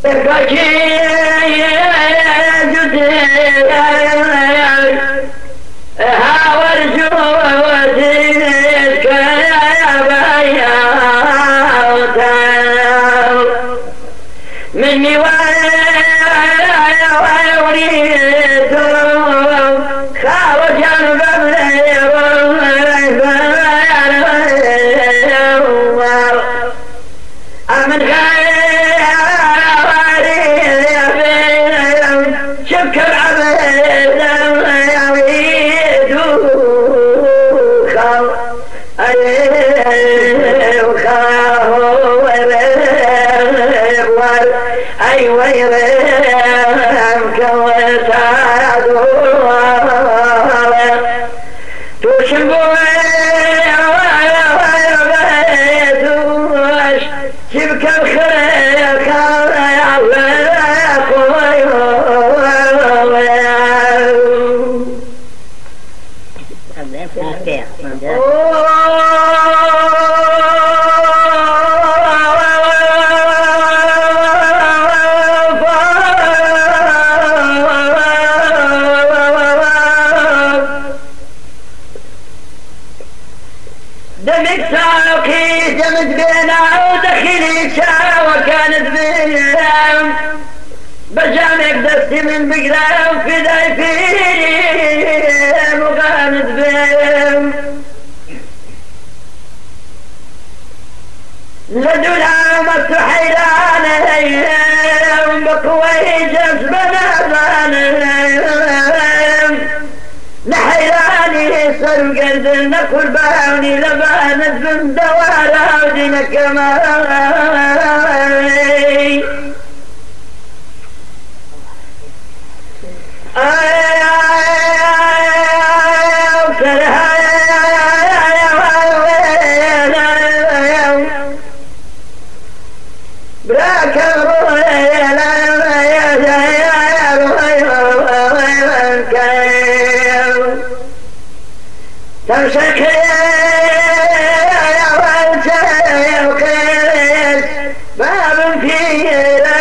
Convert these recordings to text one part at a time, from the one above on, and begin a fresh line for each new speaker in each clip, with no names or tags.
مني وريد خارج عن بابلي أمن غيري شك العبد يريد أي ويرك وتعدو تشبه شبك الخير دمك ساقي دمت بينا ودخلي شا وكانت بيام بجانك دستي من بقرام في دايفين وكانت بيام لدولا مستحيلان بقوي جذبنا نحيراني صر قلبنا قرباني لبانت من دوارا ودينا كمالي تمسك يا والتوكل باب فيه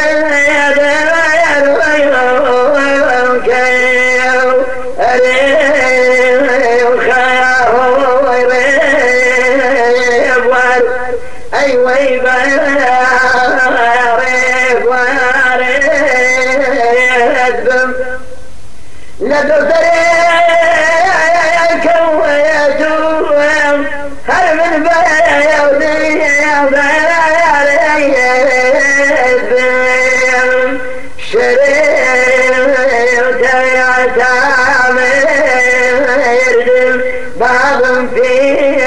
أي ويبارك وارد لدرك ويدوم هل من بيودي شريت يعتمر باب فيه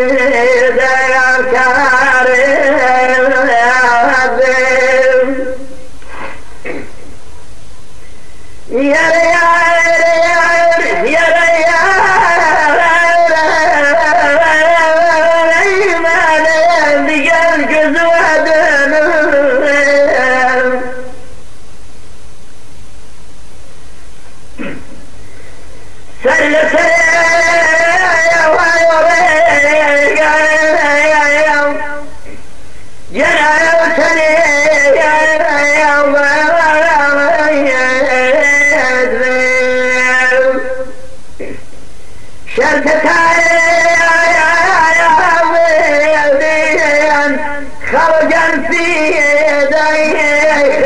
خرجا في يديك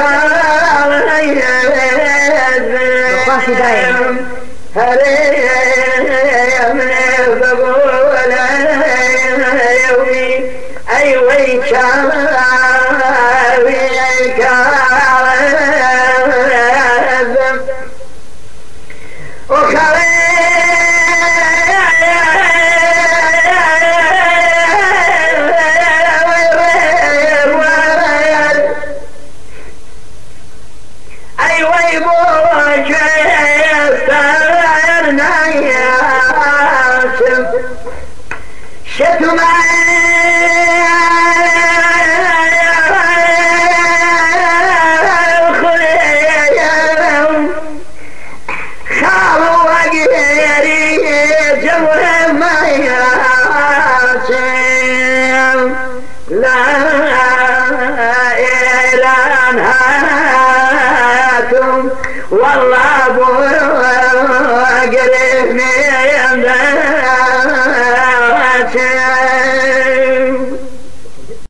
من بقول يومي أي ويك لا إله وياكم والله ابو